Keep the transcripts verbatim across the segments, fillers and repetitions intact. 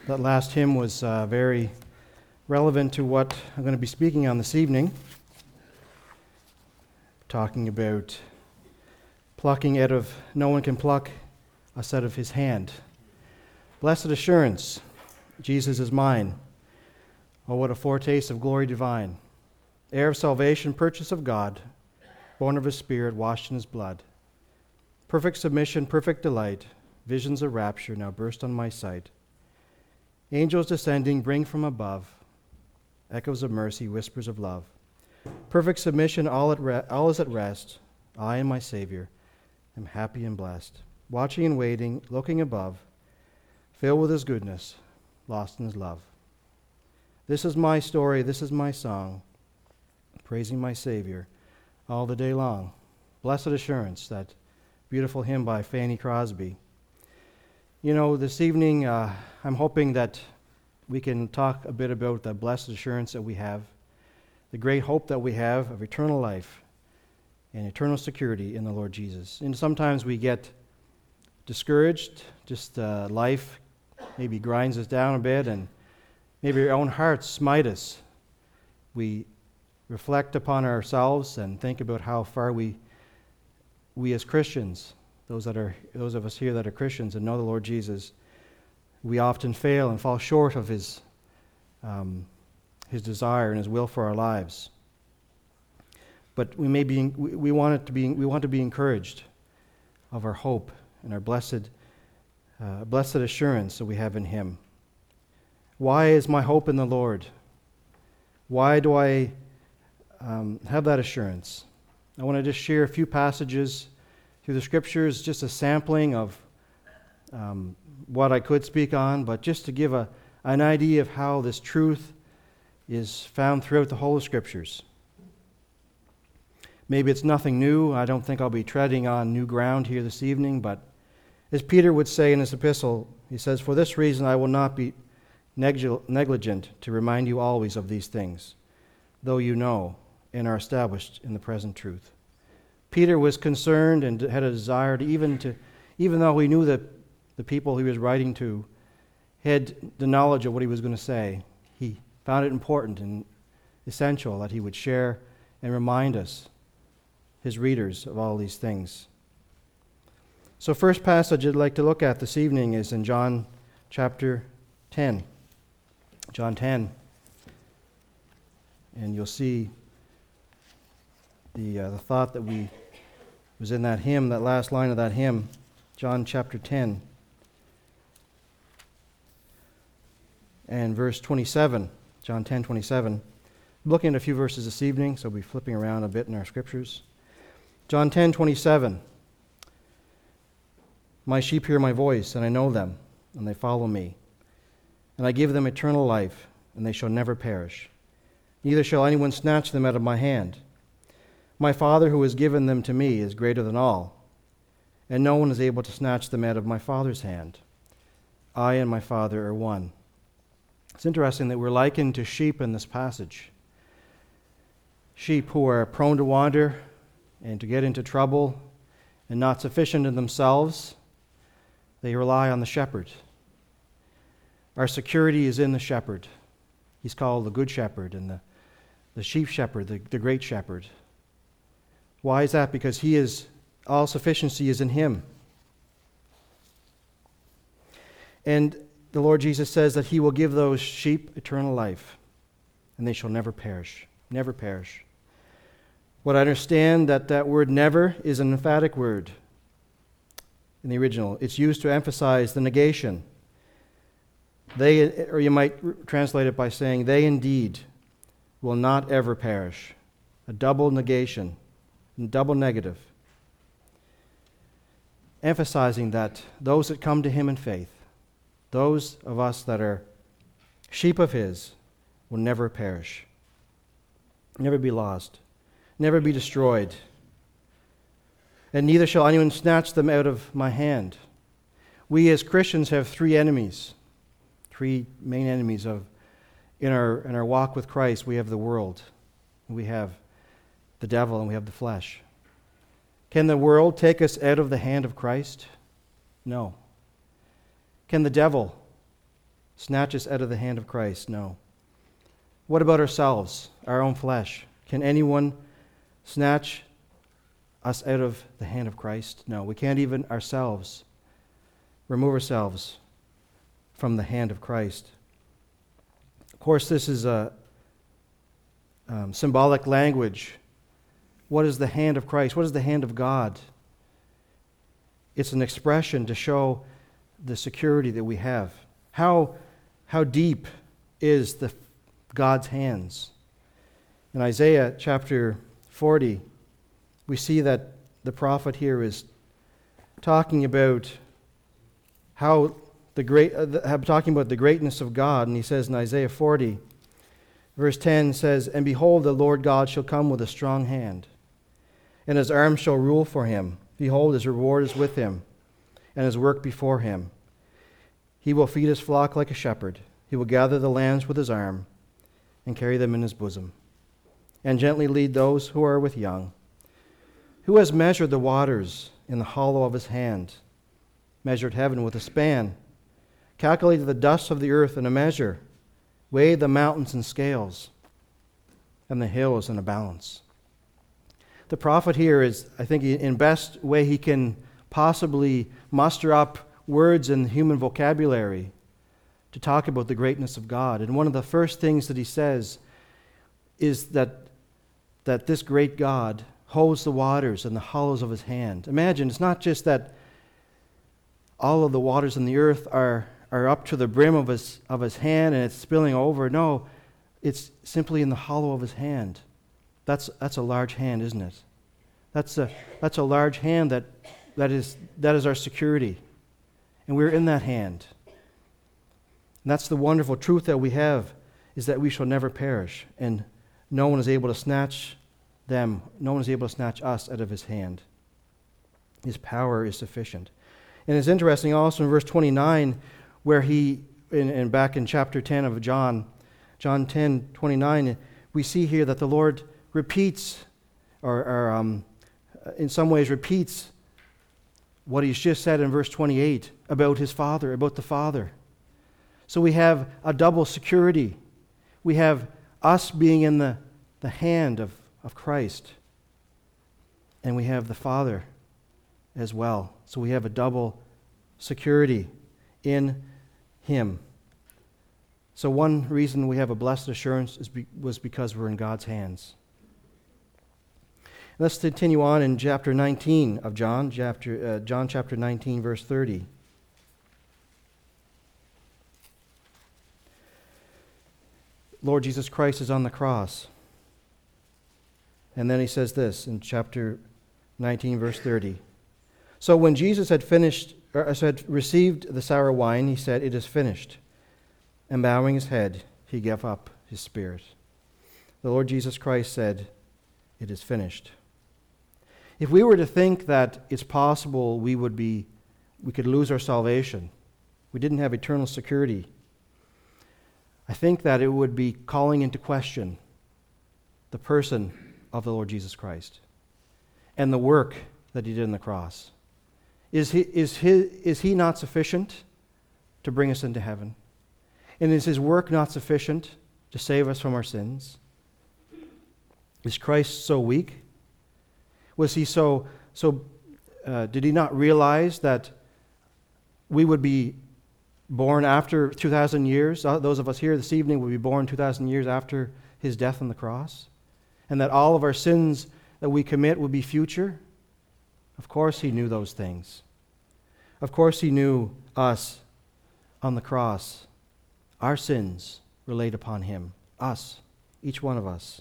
That last hymn was uh, very relevant to what I'm going to be speaking on this evening, talking about plucking out of, no one can pluck us out of his hand. Blessed assurance, Jesus is mine. Oh, what a foretaste of glory divine. Heir of salvation, purchase of God, born of his Spirit, washed in his blood. Perfect submission, perfect delight, visions of rapture now burst on my sight. Angels descending bring from above echoes of mercy, whispers of love. Perfect submission, all, at re- all is at rest. I and my Savior am happy and blessed. Watching and waiting, looking above, filled with his goodness, lost in his love. This is my story, this is my song, praising my Savior all the day long. Blessed assurance, that beautiful hymn by Fanny Crosby. You know, this evening, uh, I'm hoping that we can talk a bit about the blessed assurance that we have, the great hope that we have of eternal life and eternal security in the Lord Jesus. And sometimes we get discouraged, just uh, life maybe grinds us down a bit, and maybe our own hearts smite us. We reflect upon ourselves and think about how far we, we as Christians, Those that are, those of us here that are Christians and know the Lord Jesus, we often fail and fall short of His, um, His desire and His will for our lives. But we may be, we, we want it to be, we want to be encouraged of our hope and our blessed, uh, blessed assurance that we have in Him. Why is my hope in the Lord? Why do I um, have that assurance? I want to just share a few passages through the Scriptures, just a sampling of um, what I could speak on, but just to give a, an idea of how this truth is found throughout the whole of Scriptures. Maybe it's nothing new. I don't think I'll be treading on new ground here this evening, but as Peter would say in his epistle, he says, "For this reason I will not be negligent to remind you always of these things, though you know and are established in the present truth." Peter was concerned and had a desire to even to, even though he knew that the people he was writing to had the knowledge of what he was going to say, he found it important and essential that he would share and remind us, his readers, of all these things. So first passage I'd like to look at this evening is in John chapter ten. John ten. And you'll see the, uh, the thought that we was in that hymn, that last line of that hymn, John chapter ten. And verse twenty-seven, John ten, twenty-seven. I'm looking at a few verses this evening, so we'll be flipping around a bit in our scriptures. John ten, twenty-seven. My sheep hear my voice, and I know them, and they follow me. And I give them eternal life, and they shall never perish. Neither shall anyone snatch them out of my hand. My Father who has given them to me is greater than all, and no one is able to snatch them out of my Father's hand. I and my Father are one. It's interesting that we're likened to sheep in this passage. Sheep who are prone to wander and to get into trouble and not sufficient in themselves. They rely on the shepherd. Our security is in the shepherd. He's called the Good Shepherd and the, the sheep shepherd, the, the great shepherd. Why is that? Because he is, all sufficiency is in him. And the Lord Jesus says that he will give those sheep eternal life, and they shall never perish, never perish. What I understand that that word never is an emphatic word in the original. It's used to emphasize the negation. They, or you might translate it by saying, they indeed will not ever perish. A double negation. Double negative, emphasizing that those that come to him in faith, those of us that are sheep of his, will never perish, never be lost, never be destroyed, and neither shall anyone snatch them out of my hand. We as Christians have three enemies, three main enemies of in our in our walk with Christ. We have the world, we have the devil, and we have the flesh. Can the world take us out of the hand of Christ? No. Can the devil snatch us out of the hand of Christ? No. What about ourselves, our own flesh? Can anyone snatch us out of the hand of Christ? No, we can't even ourselves remove ourselves from the hand of Christ. Of course, this is a um, symbolic language. What is the hand of Christ? What is the hand of God? It's an expression to show the security that we have. How, how deep is the God's hands? In Isaiah chapter forty, we see that the prophet here is talking about how the great, uh, talking about the greatness of God, and he says in Isaiah forty, verse ten says, "And behold, the Lord God shall come with a strong hand, and his arm shall rule for him. Behold, his reward is with him, and his work before him. He will feed his flock like a shepherd. He will gather the lambs with his arm, and carry them in his bosom, and gently lead those who are with young. Who has measured the waters in the hollow of his hand, measured heaven with a span, calculated the dust of the earth in a measure, weighed the mountains in scales, and the hills in a balance?" The prophet here is, I think, in best way he can possibly muster up words in human vocabulary to talk about the greatness of God. And one of the first things that he says is that, that this great God holds the waters in the hollows of his hand. Imagine, it's not just that all of the waters in the earth are, are up to the brim of his, of his hand and it's spilling over. No, it's simply in the hollow of his hand. That's, that's a large hand, isn't it? That's a, that's a large hand that, that, is, that is our security. And we're in that hand. And that's the wonderful truth that we have, is that we shall never perish. And no one is able to snatch them, no one is able to snatch us out of his hand. His power is sufficient. And it's interesting also in verse twenty-nine, where he, in, in back in chapter ten of John, John ten twenty-nine, we see here that the Lord repeats, or, or um, in some ways repeats what he's just said in verse twenty-eight about his Father, about the Father. So we have a double security. We have us being in the, the hand of, of Christ, and we have the Father as well. So we have a double security in him. So one reason we have a blessed assurance is be, was because we're in God's hands. Let's continue on in chapter nineteen of John, chapter, uh, John chapter nineteen, verse thirty. Lord Jesus Christ is on the cross. And then he says this in chapter nineteen, verse thirty. "So when Jesus had finished, or had received the sour wine, he said, 'It is finished.' And bowing his head, he gave up his spirit." The Lord Jesus Christ said, "It is finished." If we were to think that it's possible we would be, we could lose our salvation, we didn't have eternal security, I think that it would be calling into question the person of the Lord Jesus Christ and the work that he did on the cross. Is he, is he, is he not sufficient to bring us into heaven? And is his work not sufficient to save us from our sins? Is Christ so weak? Was he so, so uh, did he not realize that we would be born after two thousand years? Uh, those of us here this evening will be born two thousand years after his death on the cross? And that all of our sins that we commit would be future? Of course he knew those things. Of course he knew us on the cross. Our sins were laid upon him. Us. Each one of us.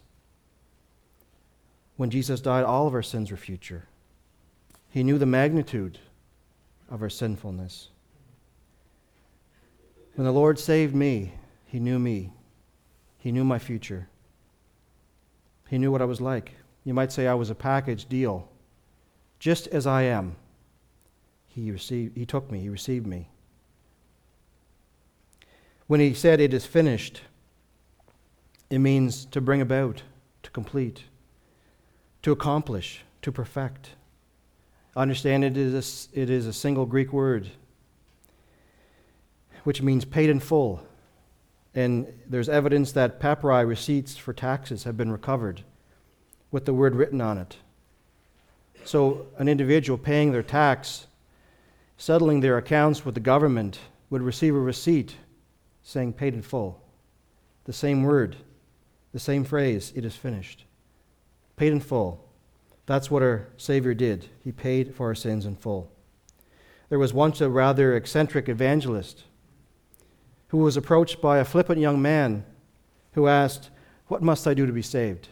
When Jesus died, all of our sins were future. He knew the magnitude of our sinfulness. When the Lord saved me, he knew me. He knew my future. He knew what I was like. You might say I was a package deal. Just as I am, he received, he took me, he received me. When he said it is finished, it means to bring about, to complete, to accomplish, to perfect. Understand it is a, it is a single Greek word. which means paid in full. And there's evidence that papyri receipts for taxes have been recovered with the word written on it. So an individual paying their tax, settling their accounts with the government, would receive a receipt saying paid in full. The same word, the same phrase, it is finished. Paid in full. That's what our Savior did. He paid for our sins in full. There was once a rather eccentric evangelist who was approached by a flippant young man who asked, "What must I do to be saved?"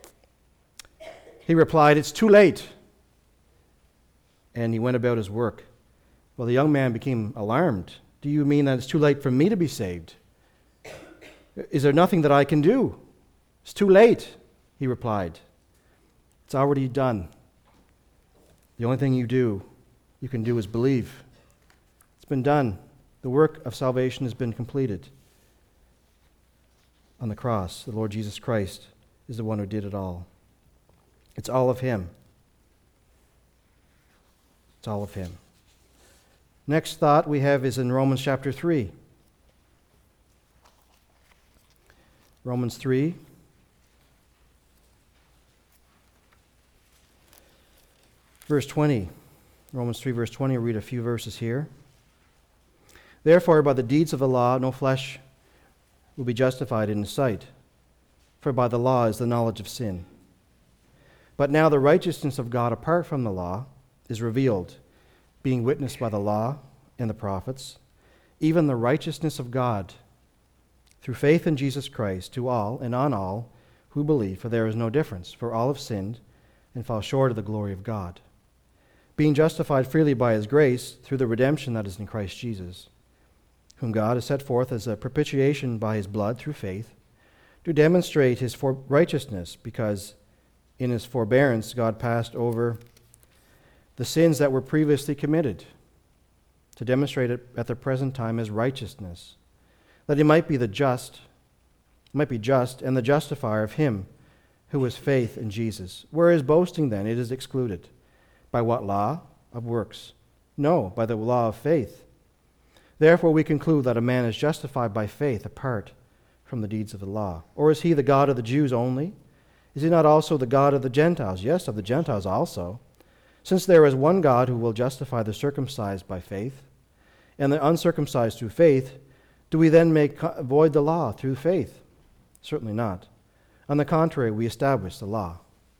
He replied, "It's too late." And he went about his work. Well, the young man became alarmed. "Do you mean that it's too late for me to be saved? Is there nothing that I can do?" "It's too late," he replied. "It's already done. The only thing you do, you can do is believe. It's been done. The work of salvation has been completed on the cross. The Lord Jesus Christ is the one who did it all. It's all of Him. It's all of Him." Next thought we have is in Romans chapter three. Romans three. Verse twenty. Romans three, verse twenty. I'll read a few verses here. "Therefore, by the deeds of the law, no flesh will be justified in His sight, for by the law is the knowledge of sin. But now the righteousness of God apart from the law is revealed, being witnessed by the law and the prophets, even the righteousness of God through faith in Jesus Christ to all and on all who believe, for there is no difference, for all have sinned and fall short of the glory of God, being justified freely by His grace through the redemption that is in Christ Jesus, whom God has set forth as a propitiation by His blood through faith, to demonstrate His for- righteousness, because in His forbearance God passed over the sins that were previously committed, to demonstrate it at the present time as righteousness, that He might be the just, might be just and the justifier of him who has faith in Jesus. Where is boasting then? It is excluded. By what law? Of works? No, by the law of faith. Therefore we conclude that a man is justified by faith apart from the deeds of the law. Or is He the God of the Jews only? Is He not also the God of the Gentiles? Yes, of the Gentiles also. Since there is one God who will justify the circumcised by faith, and the uncircumcised through faith, do we then make void the law through faith? Certainly not. On the contrary, we establish the law.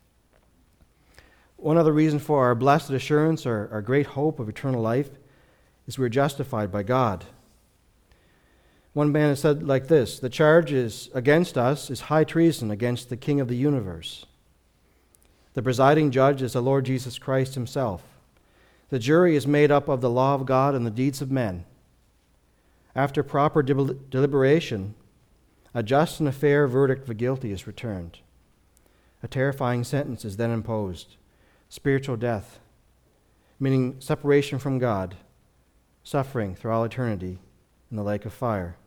One other reason for our blessed assurance, our, our great hope of eternal life, is we're justified by God. One man has said like this: the charge is against us is high treason against the King of the universe. The presiding judge is the Lord Jesus Christ Himself. The jury is made up of the law of God and the deeds of men. After proper de- deliberation, a just and a fair verdict of the guilty is returned. A terrifying sentence is then imposed: spiritual death, meaning separation from God, suffering through all eternity in the lake of fire.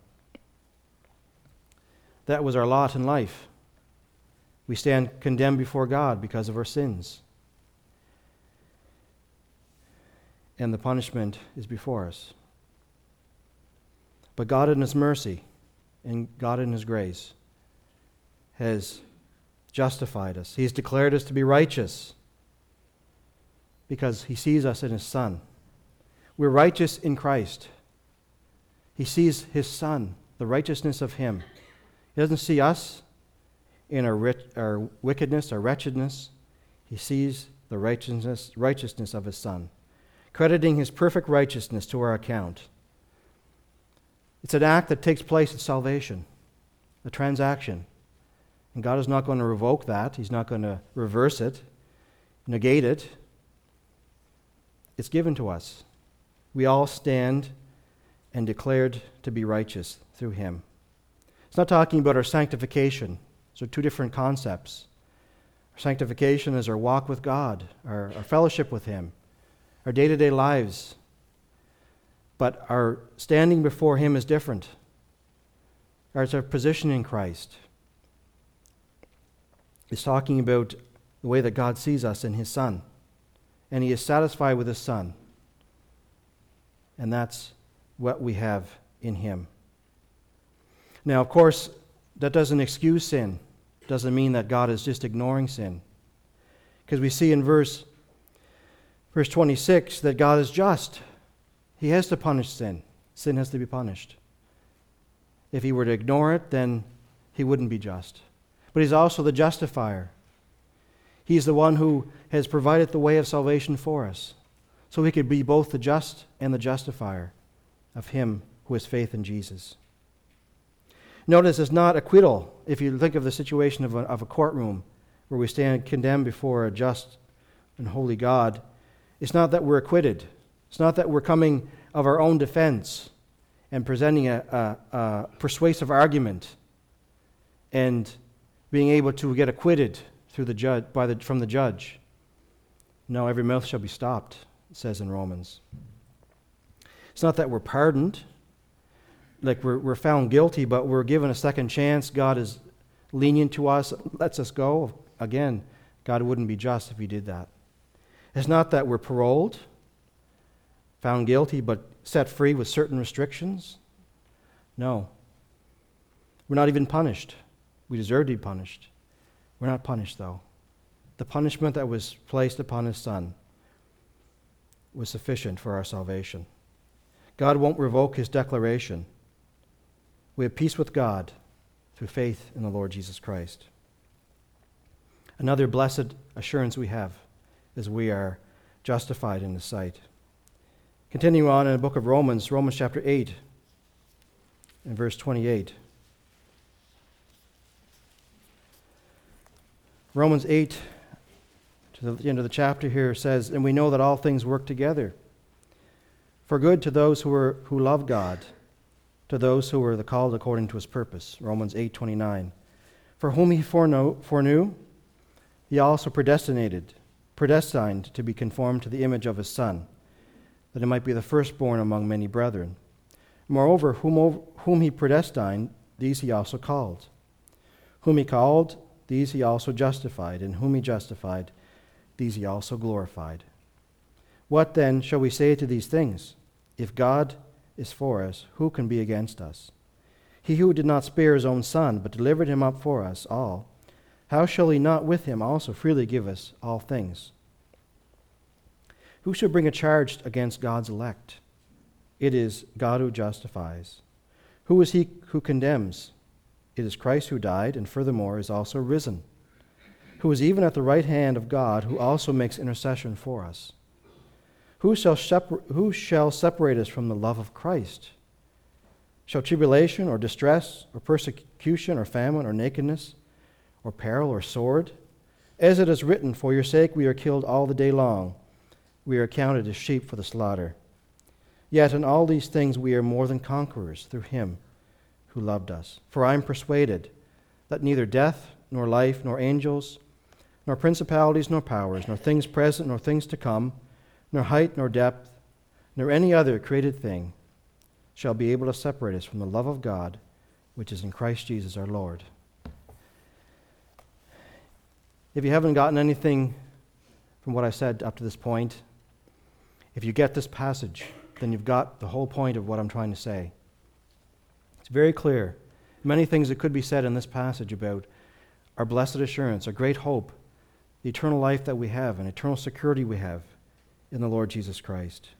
That was our lot in life. We stand condemned before God because of our sins. And the punishment is before us. But God in His mercy and God in His grace has justified us. He's declared us to be righteous because He sees us in His Son. We're righteous in Christ. He sees His Son, the righteousness of Him. He doesn't see us in our, rich, our wickedness, our wretchedness. He sees the righteousness, righteousness of His Son, crediting His perfect righteousness to our account. It's an act that takes place at salvation, a transaction. And God is not going to revoke that. He's not going to reverse it, negate it. It's given to us. We all stand and declared to be righteous through Him. It's not talking about our sanctification. Those are two different concepts. Our sanctification is our walk with God, our, our fellowship with Him, our day-to-day lives. But our standing before Him is different. It's our position in Christ. It's talking about the way that God sees us in His Son. And He is satisfied with His Son. And that's what we have in him. Now, of course, that doesn't excuse sin. It doesn't mean that God is just ignoring sin. Because we see in verse, verse twenty-six that God is just. He has to punish sin. Sin has to be punished. If he were to ignore it, then he wouldn't be just. But he's also the justifier. He's the one who has provided the way of salvation for us. So he could be both the just and the justifier of him who has faith in Jesus. Notice it's not acquittal. If you think of the situation of a, of a courtroom where we stand condemned before a just and holy God, it's not that we're acquitted. It's not that we're coming of our own defense and presenting a, a, a persuasive argument and being able to get acquitted through the judge, by the, from the judge. No, every mouth shall be stopped, it says in Romans. It's not that we're pardoned, like we're, we're found guilty, but we're given a second chance. God is lenient to us, lets us go. Again, God wouldn't be just if he did that. It's not that we're paroled, found guilty, but set free with certain restrictions. No. We're not even punished. We deserve to be punished. We're not punished, though. The punishment that was placed upon his Son was sufficient for our salvation. God won't revoke his declaration. We have peace with God through faith in the Lord Jesus Christ. Another blessed assurance we have is we are justified in his sight. Continue on in the book of Romans, Romans chapter eight, and verse twenty-eight. Romans eight, to the end of the chapter here, says, "And we know that all things work together for good to those who are who love God, to those who are the called according to his purpose." Romans eight twenty-nine. "For whom he foreknow, foreknew, he also predestinated, predestined to be conformed to the image of his Son, that it might be the firstborn among many brethren. Moreover, whom, whom he predestined, these he also called. Whom he called, these he also justified, and whom he justified, these he also glorified. What then shall we say to these things? If God is for us, who can be against us? He who did not spare his own Son, but delivered him up for us all, how shall he not with him also freely give us all things? Who shall bring a charge against God's elect? It is God who justifies. Who is he who condemns? It is Christ who died, and furthermore is also risen, who is even at the right hand of God, who also makes intercession for us. Who shall, separ- who shall separate us from the love of Christ? Shall tribulation or distress or persecution or famine or nakedness or peril or sword? As it is written, for your sake we are killed all the day long. We are counted as sheep for the slaughter. Yet in all these things we are more than conquerors through him who loved us. For I am persuaded that neither death, nor life, nor angels, nor principalities, nor powers, nor things present, nor things to come, nor height, nor depth, nor any other created thing shall be able to separate us from the love of God, which is in Christ Jesus our Lord." If you haven't gotten anything from what I said up to this point, if you get this passage, then you've got the whole point of what I'm trying to say. It's very clear. Many things that could be said in this passage about our blessed assurance, our great hope, the eternal life that we have, and eternal security we have in the Lord Jesus Christ.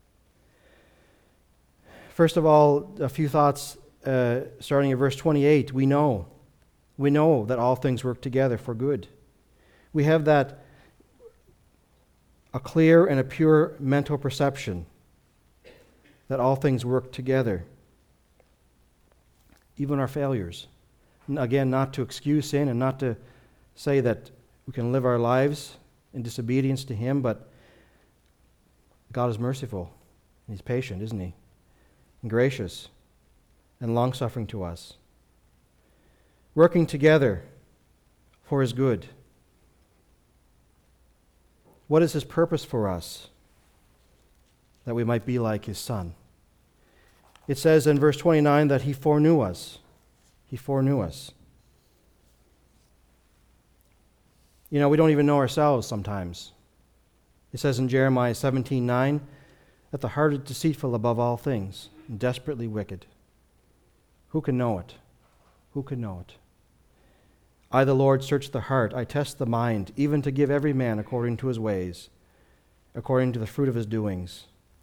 First of all, a few thoughts uh, starting at verse twenty-eight. We know. We know that all things work together for good. We have that, a clear and a pure mental perception that all things work together. Even our failures. Again, not to excuse sin and not to say that we can live our lives in disobedience to him, but God is merciful. And he's patient, isn't he? And gracious and long-suffering to us. Working together for his good. What is his purpose for us? That we might be like his Son. It says in verse twenty-nine that he foreknew us. He foreknew us. You know, we don't even know ourselves sometimes. It says in Jeremiah seventeen nine that the heart is deceitful above all things and desperately wicked. Who can know it? Who can know it? I, the Lord, search the heart. I test the mind, even to give every man according to his ways, according to the fruit of his doings.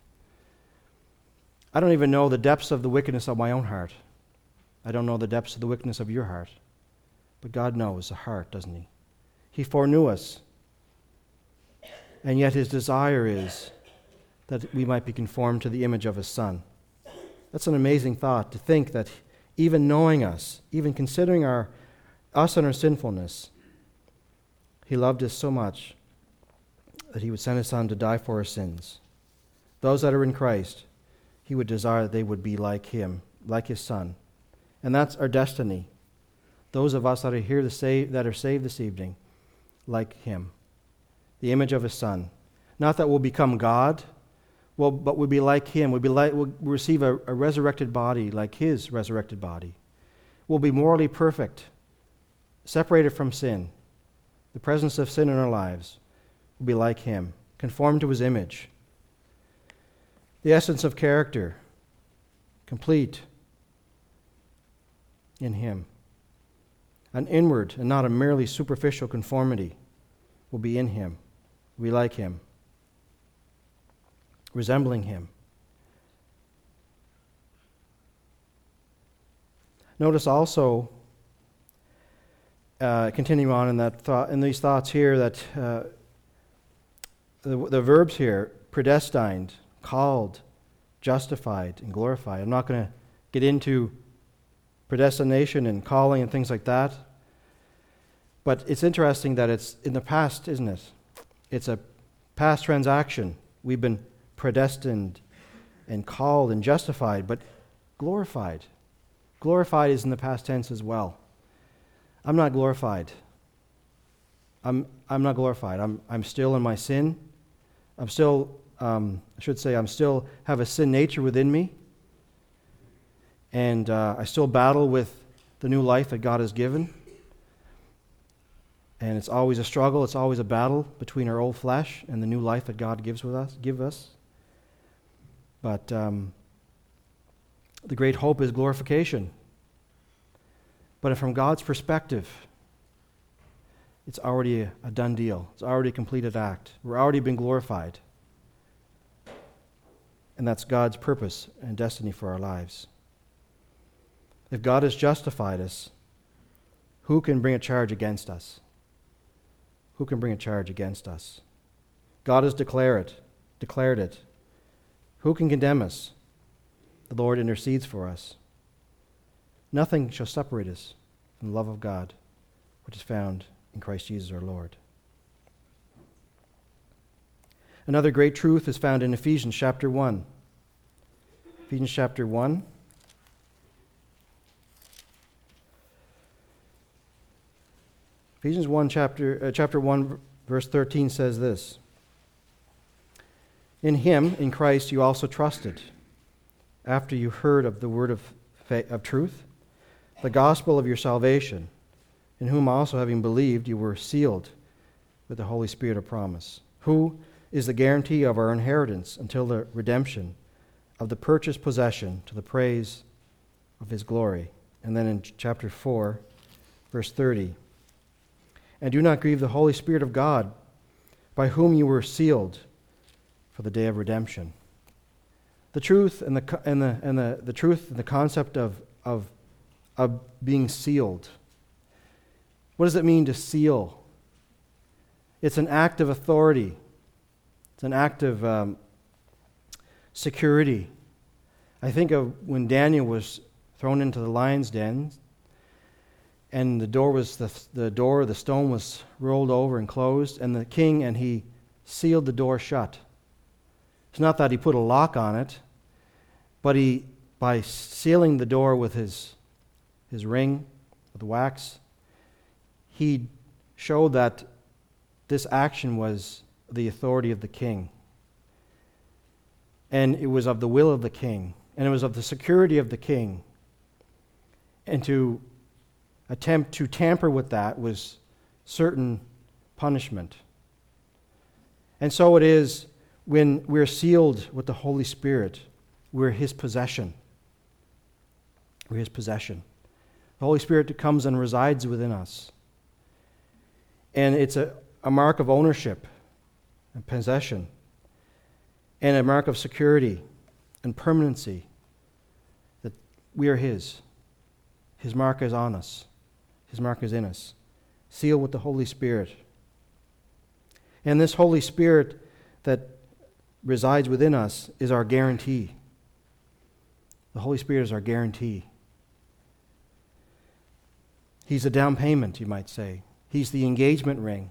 I don't even know the depths of the wickedness of my own heart. I don't know the depths of the wickedness of your heart. But God knows the heart, doesn't he? He foreknew us. And yet his desire is that we might be conformed to the image of his Son. That's an amazing thought, to think that even knowing us, even considering our us and our sinfulness, he loved us so much that he would send his Son to die for our sins. Those that are in Christ, he would desire that they would be like him, like his Son. And that's our destiny. Those of us that are here to save, that are saved this evening, like him, the image of his Son. Not that we'll become God, well, but we'll be like him. We'll, be like, we'll receive a, a resurrected body like his resurrected body. We'll be morally perfect, separated from sin. The presence of sin in our lives will be like him, conformed to his image. The essence of character, complete in him. An inward and not a merely superficial conformity will be in him. We like him, resembling him. Notice also, uh, continue on in that thought, in these thoughts here, that uh, the, the verbs here, predestined, called, justified, and glorified. I'm not going to get into predestination and calling and things like that, but it's interesting that it's in the past, isn't it? It's a past transaction. We've been predestined and called and justified, but glorified. Glorified is in the past tense as well. I'm not glorified. I'm I'm not glorified. I'm I'm still in my sin. I'm still, um, I should say, I'm still have a sin nature within me, and uh, I still battle with the new life that God has given. And it's always a struggle. It's always a battle between our old flesh and the new life that God gives with us, give us. But um, the great hope is glorification. But from God's perspective, it's already a, a done deal. It's already a completed act. We're already been glorified. And that's God's purpose and destiny for our lives. If God has justified us, who can bring a charge against us? Who can bring a charge against us? God has declared it, declared it. Who can condemn us? The Lord intercedes for us. Nothing shall separate us from the love of God, which is found in Christ Jesus our Lord. Another great truth is found in Ephesians chapter one. Ephesians chapter one. Ephesians one chapter uh, chapter one verse thirteen says this: In him, in Christ, you also trusted, after you heard of the word of faith, of truth, the gospel of your salvation, in whom also, having believed, you were sealed with the Holy Spirit of promise, who is the guarantee of our inheritance until the redemption of the purchased possession, to the praise of his glory. And then in chapter four, verse thirty, and do not grieve the Holy Spirit of God, by whom you were sealed for the day of redemption. The truth and the and the and the, the truth and the concept of, of of being sealed. What does it mean to seal? It's an act of authority. It's an act of um, security. I think of when Daniel was thrown into the lion's den, and the door was the the door, the stone was rolled over and closed, and the king and he sealed the door shut. It's not that he put a lock on it, but he, by sealing the door with his his ring, with wax, he showed that this action was the authority of the king. And it was of the will of the king. And it was of the security of the king. And to attempt to tamper with that was certain punishment. And so it is when we're sealed with the Holy Spirit. we're his possession. We're his possession. The Holy Spirit comes and resides within us. And it's a, a mark of ownership and possession, and a mark of security and permanency that we are his. His mark is on us. His mark is in us. Sealed with the Holy Spirit. And this Holy Spirit that resides within us is our guarantee. The Holy Spirit is our guarantee. He's a down payment, you might say. He's the engagement ring.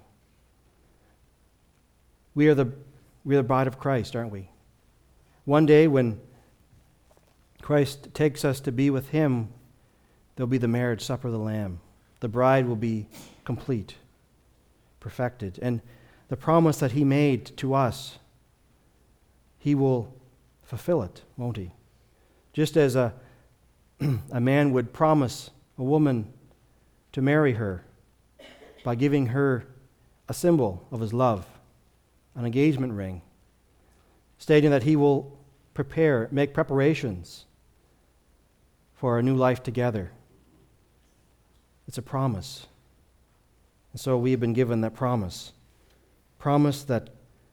We are the, we are the bride of Christ, aren't we? One day when Christ takes us to be with him, there'll be the marriage supper of the Lamb. The bride will be complete, perfected. And the promise that he made to us, he will fulfill it, won't he? Just as a, a man would promise a woman to marry her by giving her a symbol of his love, an engagement ring, stating that he will prepare, make preparations for a new life together. It's a promise. And so we have been given that promise. Promise that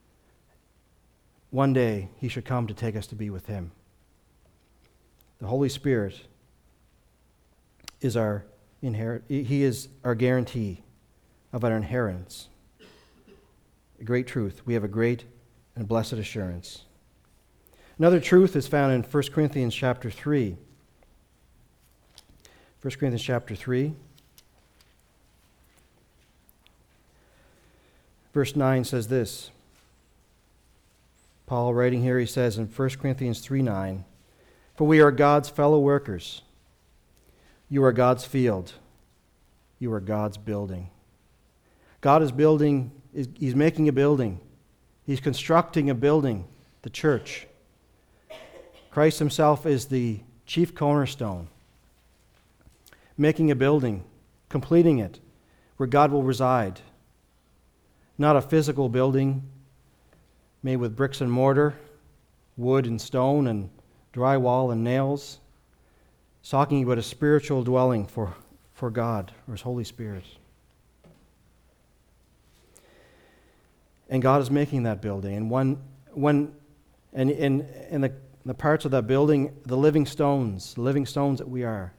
one day he should come to take us to be with him. The Holy Spirit is our inherit. He is our guarantee of our inheritance. A great truth. We have a great and blessed assurance. Another truth is found in First Corinthians chapter three. First Corinthians chapter three. Verse nine says this. Paul writing here, he says in First Corinthians three nine, "For we are God's fellow workers. You are God's field. You are God's building." God is building, he's making a building. He's constructing a building, the church. Christ himself is the chief cornerstone, making a building, completing it, where God will reside. Not a physical building made with bricks and mortar, wood and stone and drywall and nails. It's talking about a spiritual dwelling for, for God, or his Holy Spirit. And God is making that building. And one, one, and in in the, the parts of that building, the living stones, the living stones that we are.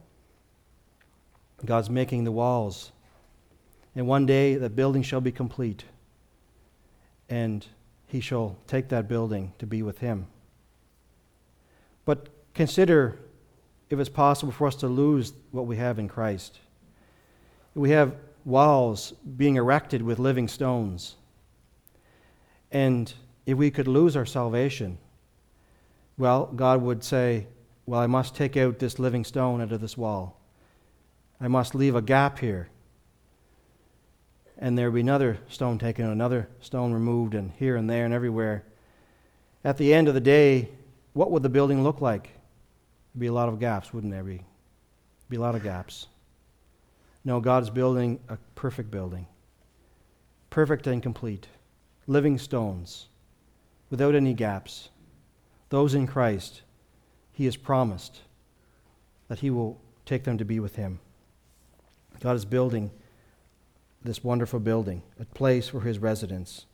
God's making the walls. And one day that building shall be complete. And he shall take that building to be with him. But consider if it's possible for us to lose what we have in Christ. We have walls being erected with living stones. And if we could lose our salvation, well, God would say, well, I must take out this living stone out of this wall. I must leave a gap here. And there would be another stone taken, another stone removed, and here and there and everywhere. At the end of the day, what would the building look like? There'd be a lot of gaps, wouldn't there be? Be a lot of gaps. No, God is building a perfect building. Perfect and complete. Living stones, without any gaps. Those in Christ, he has promised that he will take them to be with him. God is building this wonderful building, a place for his residence.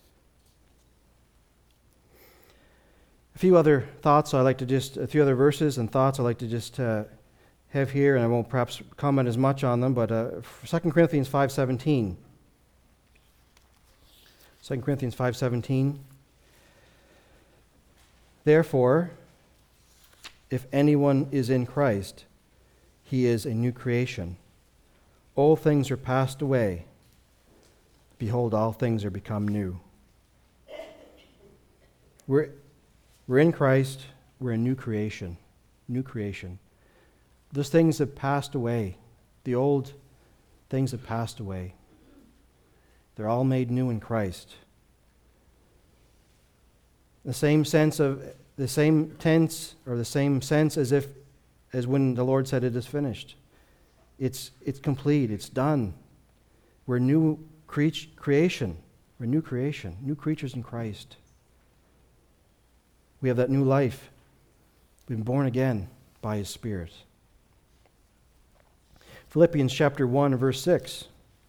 A few other thoughts I'd like to just, a few other verses and thoughts I'd like to just uh, have here, and I won't perhaps comment as much on them, but uh, Second Corinthians five seventeen. Second Corinthians five seventeen. "Therefore, if anyone is in Christ, he is a new creation. All things are passed away. Behold, all things are become new." We're, we're in Christ. We're a new creation. New creation. Those things have passed away. The old things have passed away. They're all made new in Christ. The same sense of the same tense, or the same sense as if as when the Lord said it is finished. It's it's complete, it's done. We're new cre- creation. We're new creation, new creatures in Christ. We have that new life been born again by his Spirit. Philippians chapter one, verse six.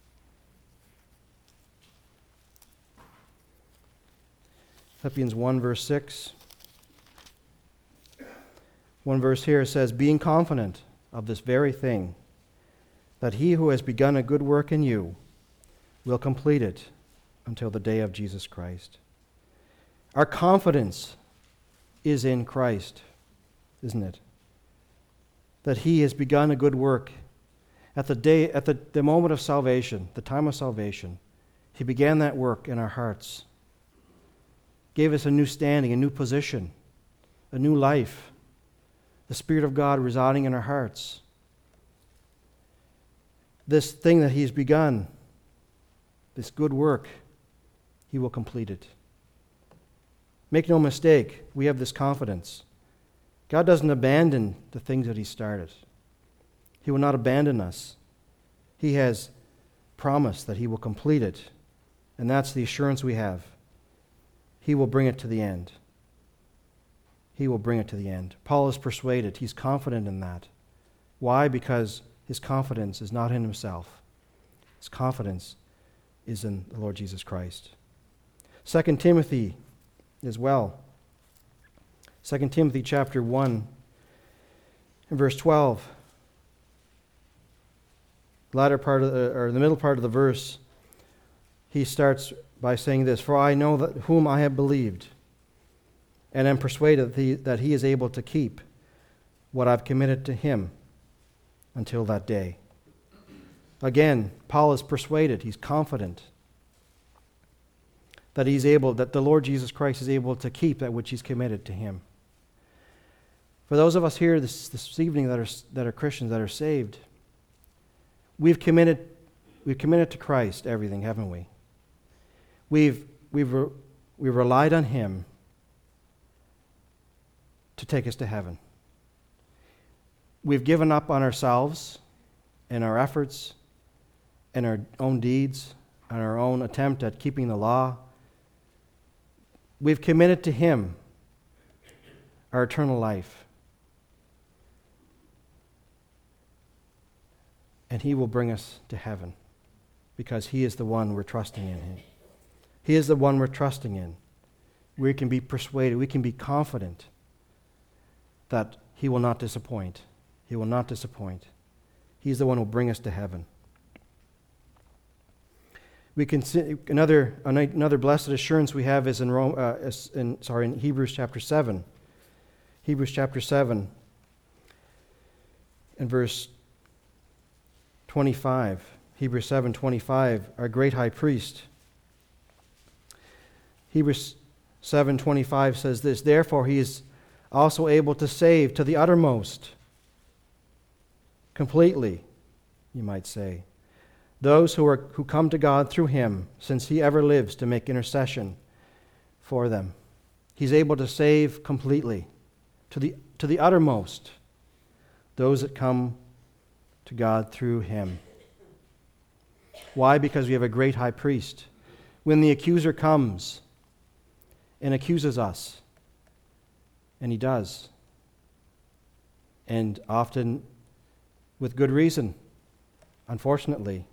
Philippians one, verse six. One verse here says, being confident of this very thing, that he who has begun a good work in you will complete it until the day of Jesus Christ. Our confidence is in Christ, isn't it? That he has begun a good work at the day, at the, the moment of salvation, the time of salvation. He began that work in our hearts, gave us a new standing, a new position, a new life, the Spirit of God residing in our hearts. This thing that he's begun, this good work, he will complete it. Make no mistake, we have this confidence. God doesn't abandon the things that he started. He will not abandon us. He has promised that he will complete it, and that's the assurance we have. He will bring it to the end. He will bring it to the end. Paul is persuaded. He's confident in that. Why? Because his confidence is not in himself. His confidence is in the Lord Jesus Christ. Second Timothy as well. Second Timothy chapter one and verse twelve. The latter part of the, or the middle part of the verse, he starts by saying this, for I know that whom I have believed, and am persuaded that he, that he is able to keep what I've committed to him until that day. Again, Paul is persuaded, he's confident that he's able, that the Lord Jesus Christ is able to keep that which he's committed to him. For those of us here this, this evening that are, that are Christians, that are saved, we've committed, we've committed to Christ everything, haven't we? We've, we've, re, we've relied on him to take us to heaven. We've given up on ourselves and our efforts and our own deeds and our own attempt at keeping the law. We've committed to him our eternal life. And he will bring us to heaven because he is the one we're trusting in. He is the one we're trusting in. We can be persuaded, we can be confident that he will not disappoint. He will not disappoint. He's the one who will bring us to heaven. We can see another another blessed assurance we have is in Rome, uh, is in sorry in Hebrews chapter seven. Hebrews chapter seven and verse twenty-five. Hebrews seven twenty-five. Our great high priest. Hebrews seven twenty-five says this. Therefore, he is also able to save to the uttermost, completely, you might say, those who are who come to God through him, since he ever lives to make intercession for them. He's able to save completely, to the to the uttermost, those that come to God through him. Why? Because we have a great high priest. When the accuser comes and accuses us, and he does, and often with good reason, unfortunately,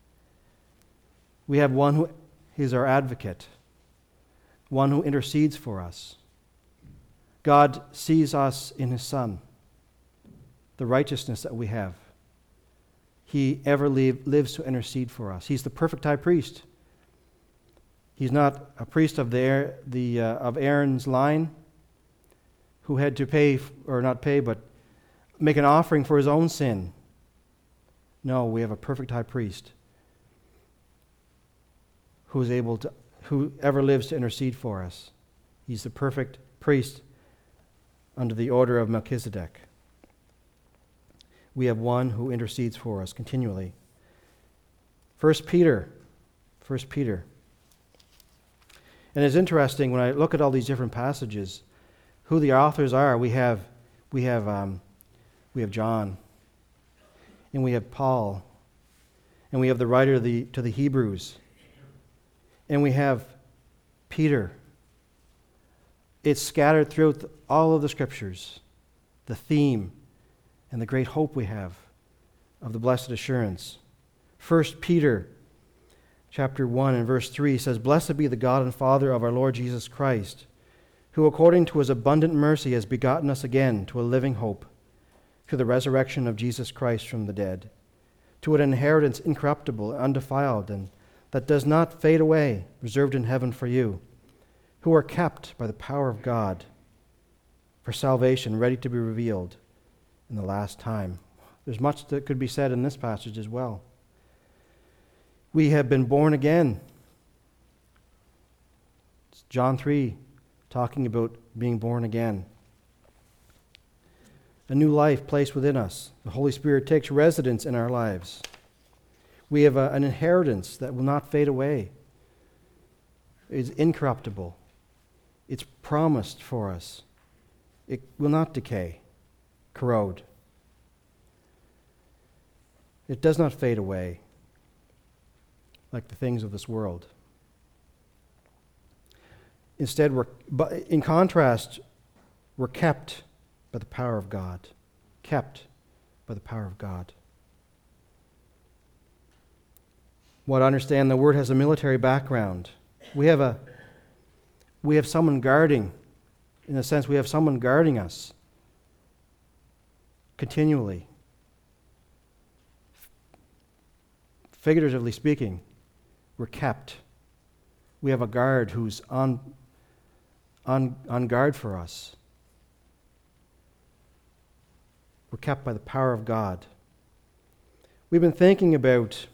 we have one who is our advocate, one who intercedes for us. God sees us in his Son, the righteousness that we have. He ever live, lives to intercede for us. He's the perfect high priest. He's not a priest of the, the uh, of Aaron's line who had to pay, or not pay, but make an offering for his own sin. No, we have a perfect high priest who is able to, who ever lives to intercede for us. He's the perfect priest under the order of Melchizedek. We have one who intercedes for us continually. First Peter, First Peter. And it's interesting when I look at all these different passages, who the authors are. We have, we have, um, we have John, and we have Paul, and we have the writer of the, to the Hebrews, and we have Peter. It's scattered throughout all of the Scriptures. the theme and the great hope we have of the blessed assurance. First Peter chapter one and verse three says, "Blessed be the God and Father of our Lord Jesus Christ, who according to his abundant mercy has begotten us again to a living hope, through the resurrection of Jesus Christ from the dead, to an inheritance incorruptible, undefiled, and that does not fade away, reserved in heaven for you, who are kept by the power of God for salvation, ready to be revealed in the last time." There's much that could be said in this passage as well. We have been born again. It's John three talking about being born again. A new life placed within us. The Holy Spirit takes residence in our lives. We have a, an inheritance that will not fade away. It's incorruptible. It's promised for us. It will not decay, corrode. It does not fade away like the things of this world. Instead, we're, but in contrast, we're kept by the power of God. Kept by the power of God. What I understand, the word has a military background. We have a we have someone guarding. In a sense, we have someone guarding us continually. Figuratively speaking, we're kept. We have a guard who's on, on, on guard for us. We're kept by the power of God. We've been thinking about,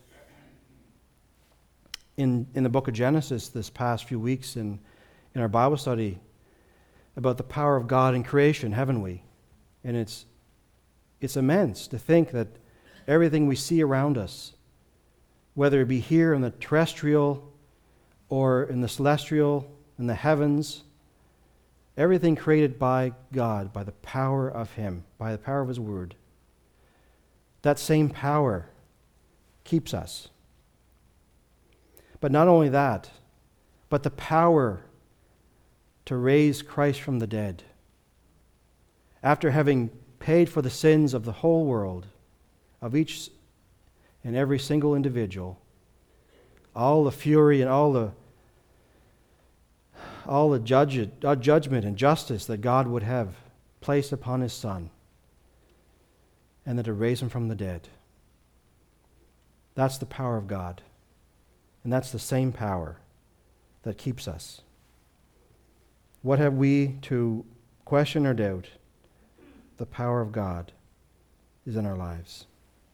in, in the book of Genesis this past few weeks in, in our Bible study, about the power of God in creation, haven't we? And it's, it's immense to think that everything we see around us, whether it be here in the terrestrial or in the celestial, in the heavens, everything created by God, by the power of Him, by the power of His Word. That same power keeps us. But not only that, but the power to raise Christ from the dead. After having paid for the sins of the whole world, of each and every single individual, all the fury and all the all the judge, uh, judgment and justice that God would have placed upon His Son, and then to raise Him from the dead. That's the power of God. And that's the same power that keeps us. What have we to question or doubt? The power of God is in our lives.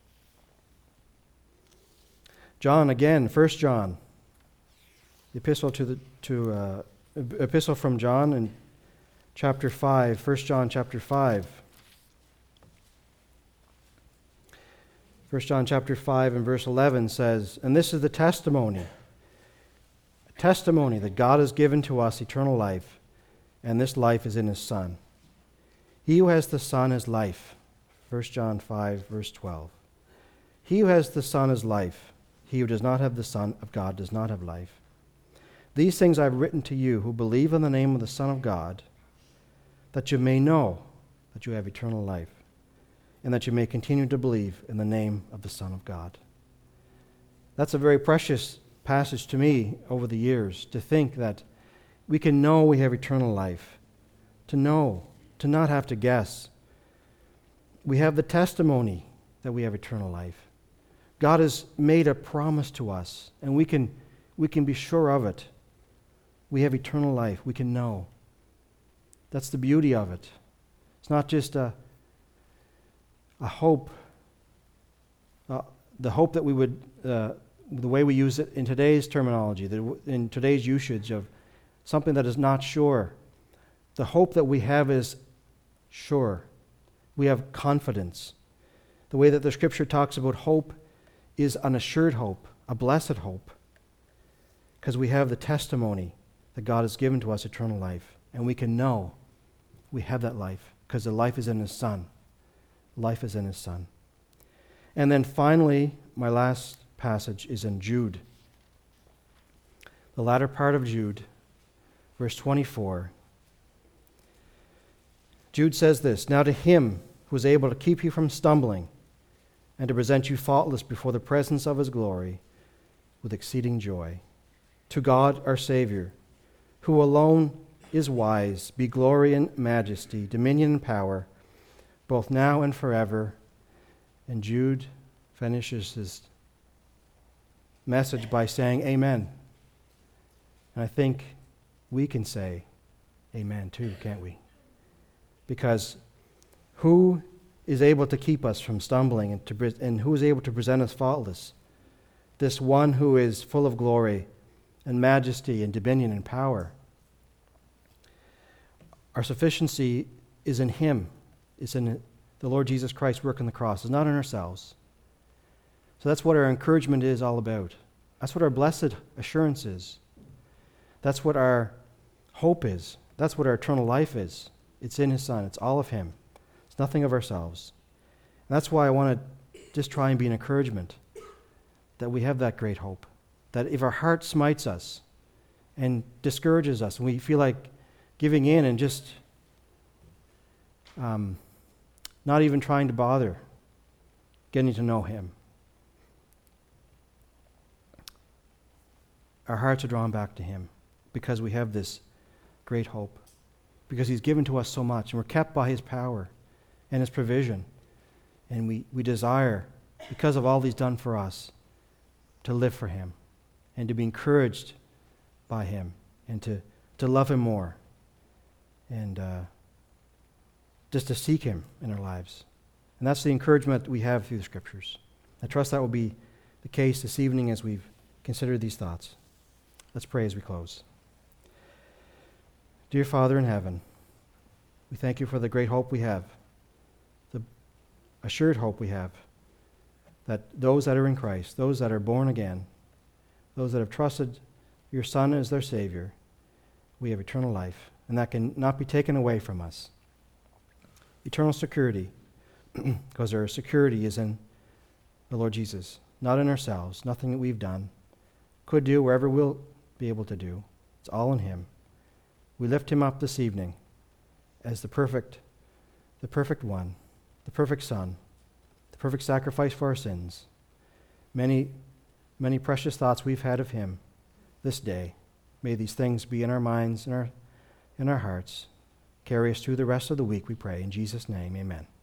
John, again, First John, the epistle to the to uh, epistle from John in chapter five, First John chapter five. First John chapter five and verse eleven says, "And this is the testimony, a testimony that God has given to us eternal life, and this life is in His Son. He who has the Son has life." First John five, verse twelve. "He who has the Son has life. He who does not have the Son of God does not have life. These things I have written to you who believe in the name of the Son of God, that you may know that you have eternal life, and that you may continue to believe in the name of the Son of God." That's a very precious passage to me over the years, to think that we can know we have eternal life, to know, to not have to guess. We have the testimony that we have eternal life. God has made a promise to us, and we can, we can be sure of it. We have eternal life. We can know. That's the beauty of it. It's not just a, a hope, uh, the hope that we would, uh, the way we use it in today's terminology, the, in today's usage of something that is not sure. The hope that we have is sure. We have confidence. The way that the Scripture talks about hope is an assured hope, a blessed hope, because we have the testimony that God has given to us eternal life, and we can know we have that life because the life is in His Son. Life is in His Son. And then finally, my last passage is in Jude. The latter part of Jude, verse twenty-four. Jude says this, "Now to him who is able to keep you from stumbling and to present you faultless before the presence of his glory with exceeding joy. To God our Savior, who alone is wise, be glory and majesty, dominion and power, both now and forever." And Jude finishes his message by saying amen. And I think we can say amen too, can't we? Because who is able to keep us from stumbling and, to, and who is able to present us faultless? This one who is full of glory and majesty and dominion and power. Our sufficiency is in him. It's in the Lord Jesus Christ's work on the cross. It's not in ourselves. So that's what our encouragement is all about. That's what our blessed assurance is. That's what our hope is. That's what our eternal life is. It's in his Son. It's all of him. It's nothing of ourselves. And that's why I want to just try and be an encouragement that we have that great hope. That if our heart smites us and discourages us and we feel like giving in and just um, not even trying to bother getting to know him, our hearts are drawn back to him because we have this great hope. Because he's given to us so much and we're kept by his power and his provision. And we, we desire, because of all he's done for us, to live for him and to be encouraged by him and to, to love him more and uh, just to seek him in our lives. And that's the encouragement that we have through the Scriptures. I trust that will be the case this evening as we've considered these thoughts. Let's pray as we close. Dear Father in heaven, we thank you for the great hope we have, the assured hope we have, that those that are in Christ, those that are born again, those that have trusted your Son as their Savior, we have eternal life, and that can not be taken away from us. Eternal security, because our security is in the Lord Jesus, not in ourselves, nothing that we've done, could do, wherever we'll be able to do. It's all in him. We lift him up this evening as the perfect, the perfect one, the perfect Son, the perfect sacrifice for our sins. Many, many precious thoughts we've had of him this day. May these things be in our minds and our, in our hearts. Carry us through the rest of the week, we pray. In Jesus' name, amen.